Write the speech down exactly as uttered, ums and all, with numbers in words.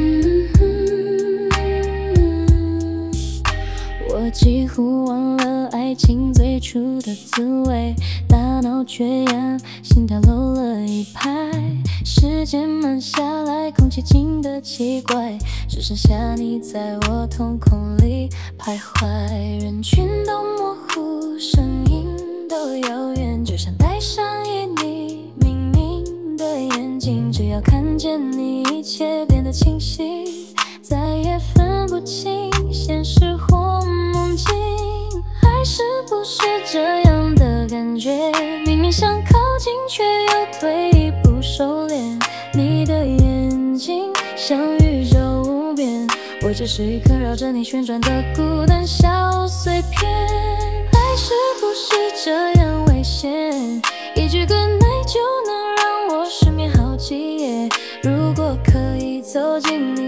我几乎忘了爱情最初的滋味，大脑缺氧，心跳漏了一拍。时间慢下来，空气静得奇怪，只剩下你在我瞳孔里徘徊。人群都模糊，声音都遥远，就像戴上一你明明的眼睛，只要看见你，一切变得清晰，再也分不清现实或梦境。爱是不是这样的感觉？明明想靠近，却又退一步收敛。你的眼睛像宇宙无边，我只是一颗绕着你旋转的孤单小碎片。爱是不是这样危险？一句 good night 就能让我失眠好几夜。如果可以走进你